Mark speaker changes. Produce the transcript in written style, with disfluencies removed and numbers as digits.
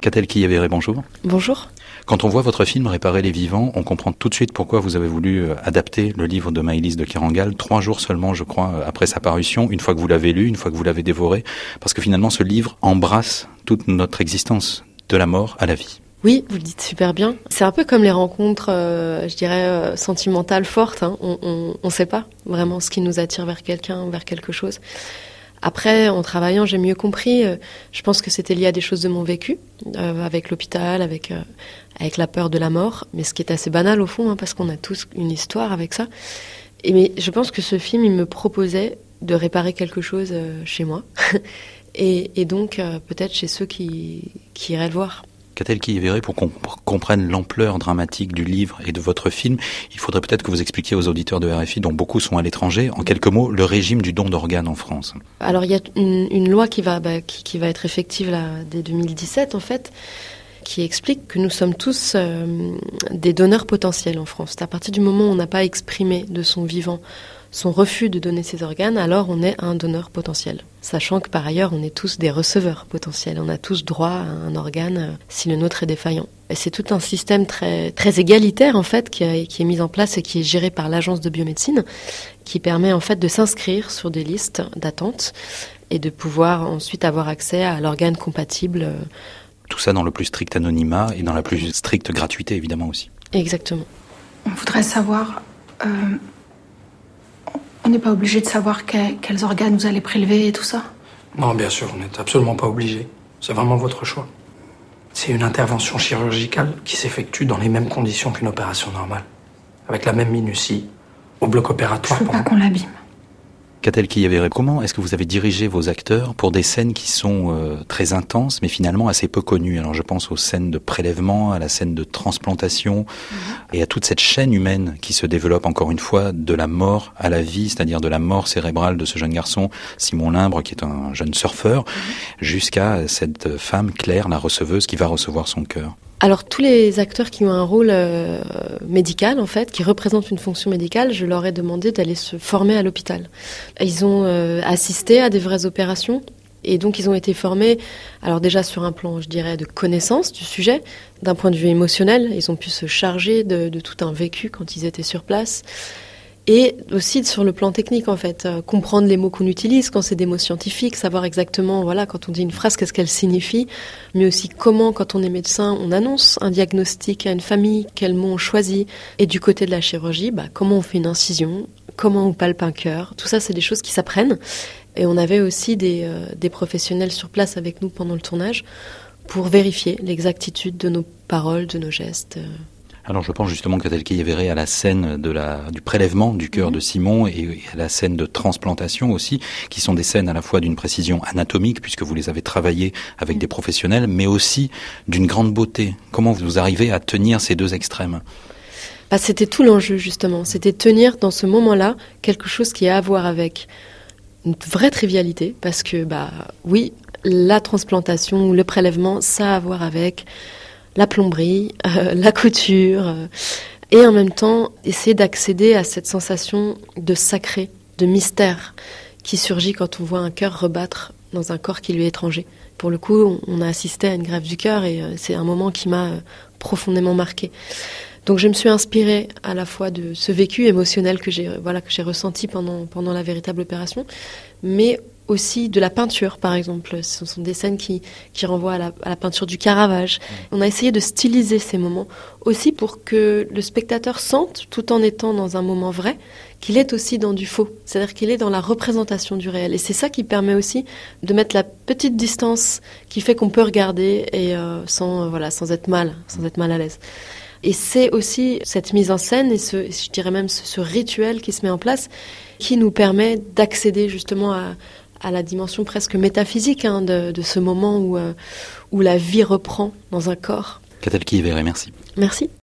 Speaker 1: Catel Quillavéré, bonjour.
Speaker 2: Bonjour.
Speaker 1: Quand on voit votre film Réparer les vivants, on comprend tout de suite pourquoi vous avez voulu adapter le livre de Maëlys de Kerangal, 3 jours seulement, je crois, après sa parution, une fois que vous l'avez lu, une fois que vous l'avez dévoré, parce que finalement ce livre embrasse toute notre existence, de la mort à la vie.
Speaker 2: Oui, vous le dites super bien. C'est un peu comme les rencontres, je dirais, sentimentales fortes. Hein. On ne sait pas vraiment ce qui nous attire vers quelqu'un, vers quelque chose. Après, en travaillant, j'ai mieux compris. Je pense que c'était lié à des choses de mon vécu, avec l'hôpital, avec la peur de la mort. Mais ce qui est assez banal au fond, hein, parce qu'on a tous une histoire avec ça. Mais je pense que ce film, il me proposait de réparer quelque chose chez moi. et donc, peut-être chez ceux qui iraient le voir.
Speaker 1: Catel Quillavéré, pour qu'on comprenne l'ampleur dramatique du livre et de votre film, il faudrait peut-être que vous expliquiez aux auditeurs de RFI, dont beaucoup sont à l'étranger, en quelques mots, le régime du don d'organes en France.
Speaker 2: Alors il y a une loi qui va être effective là, dès 2017 en fait, qui explique que nous sommes tous des donneurs potentiels en France. C'est à partir du moment où on n'a pas exprimé de son vivant son refus de donner ses organes, alors on est un donneur potentiel. Sachant que par ailleurs, on est tous des receveurs potentiels. On a tous droit à un organe si le nôtre est défaillant. Et c'est tout un système très, très égalitaire en fait qui est mis en place et qui est géré par l'Agence de biomédecine, qui permet en fait de s'inscrire sur des listes d'attente et de pouvoir ensuite avoir accès à l'organe compatible.
Speaker 1: Tout ça dans le plus strict anonymat et dans la plus stricte gratuité évidemment aussi.
Speaker 2: Exactement.
Speaker 3: On voudrait savoir... On n'est pas obligé de savoir quels organes vous allez prélever et tout ça?
Speaker 4: Non, bien sûr, on n'est absolument pas obligé. C'est vraiment votre choix. C'est une intervention chirurgicale qui s'effectue dans les mêmes conditions qu'une opération normale. Avec la même minutie, au bloc opératoire.
Speaker 3: Je veux pas qu'on l'abîme.
Speaker 1: Catel Quillavéré, comment est-ce que vous avez dirigé vos acteurs pour des scènes qui sont très intenses, mais finalement assez peu connues? Alors je pense aux scènes de prélèvement, à la scène de transplantation, et à toute cette chaîne humaine qui se développe encore une fois de la mort à la vie, c'est-à-dire de la mort cérébrale de ce jeune garçon, Simon Limbre, qui est un jeune surfeur, jusqu'à cette femme, Claire, la receveuse, qui va recevoir son cœur.
Speaker 2: Alors tous les acteurs qui ont un rôle médical en fait, qui représentent une fonction médicale, je leur ai demandé d'aller se former à l'hôpital. Ils ont assisté à des vraies opérations et donc ils ont été formés, alors déjà sur un plan je dirais de connaissance du sujet, d'un point de vue émotionnel, ils ont pu se charger de tout un vécu quand ils étaient sur place. Et aussi sur le plan technique, en fait, comprendre les mots qu'on utilise quand c'est des mots scientifiques, savoir exactement, voilà, quand on dit une phrase, qu'est-ce qu'elle signifie, mais aussi comment, quand on est médecin, on annonce un diagnostic à une famille, quels mots on choisit. Et du côté de la chirurgie, comment on fait une incision, comment on palpe un cœur, tout ça, c'est des choses qui s'apprennent. Et on avait aussi des professionnels sur place avec nous pendant le tournage pour vérifier l'exactitude de nos paroles, de nos gestes.
Speaker 1: Alors je pense justement Catel Quillavéré à la scène du prélèvement du cœur de Simon et à la scène de transplantation aussi, qui sont des scènes à la fois d'une précision anatomique, puisque vous les avez travaillées avec des professionnels, mais aussi d'une grande beauté. Comment vous arrivez à tenir ces deux extrêmes ?
Speaker 2: C'était tout l'enjeu justement, c'était tenir dans ce moment-là quelque chose qui a à voir avec une vraie trivialité, parce que oui, la transplantation, le prélèvement, ça a à voir avec la plomberie, la couture, et en même temps essayer d'accéder à cette sensation de sacré, de mystère qui surgit quand on voit un cœur rebattre dans un corps qui lui est étranger. Pour le coup, on a assisté à une greffe du cœur et c'est un moment qui m'a profondément marquée. Donc je me suis inspirée à la fois de ce vécu émotionnel que j'ai ressenti pendant la véritable opération, mais aussi de la peinture, par exemple. Ce sont des scènes qui renvoient à la peinture du Caravage. On a essayé de styliser ces moments aussi pour que le spectateur sente, tout en étant dans un moment vrai, qu'il est aussi dans du faux. C'est-à-dire qu'il est dans la représentation du réel. Et c'est ça qui permet aussi de mettre la petite distance qui fait qu'on peut regarder et sans être mal à l'aise. Et c'est aussi cette mise en scène et je dirais même ce rituel qui se met en place qui nous permet d'accéder justement à la dimension presque métaphysique de ce moment où la vie reprend dans un corps.
Speaker 1: Catel Quillavéré, merci.
Speaker 2: Merci.